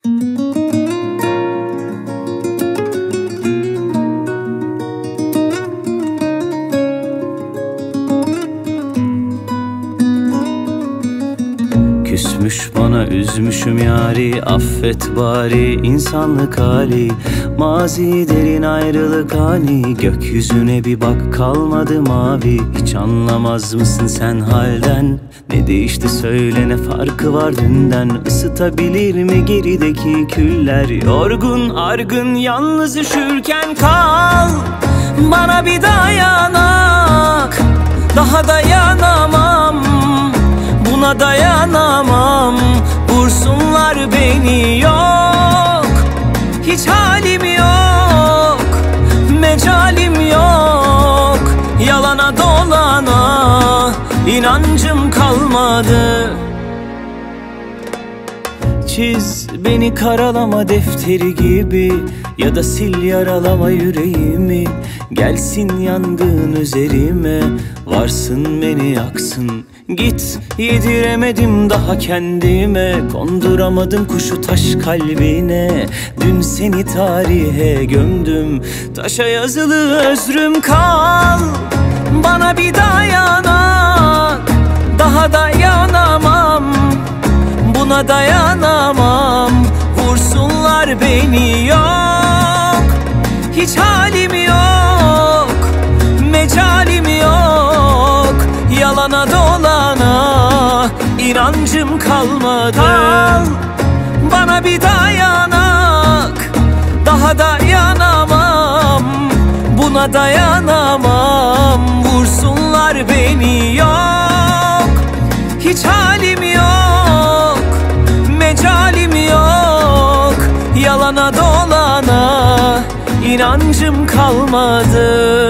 Küsmüş bana, üzmüşüm yari, affet bari insanlık hali. Mazi derin ayrılık hani, gökyüzüne bir bak kalmadı mavi. Hiç anlamaz mısın sen halden? Ne değişti söyle, ne farkı var dünden? Isıtabilir mi gerideki küller? Yorgun argın yalnız üşürken kal, bana bir dayanak. Daha dayanamam, buna dayanamam. Vursunlar beni, yok hiç halim yok, mecalim yok. Yalana dolana inancım kalmadı. Çiz beni karalama defteri gibi, ya da sil yaralama yüreğimi. Gelsin yangın üzerime, varsın beni yaksın. Git, yediremedim daha kendime, konduramadım kuşu taş kalbine. Dün seni tarihe gömdüm, taşa yazılı özrüm kal. Bana bir dayanak, daha dayanamam, buna dayanamam. Vursunlar beni, yok hiç halim yok, mecalim yok. Yalana dolana inancım kalmadı. Kal, bana bir dayanak, daha dayanamam, buna dayanamam. Vursunlar beni, yok hiç halim yok, mecalim yok. Yalana dolana inancım kalmadı.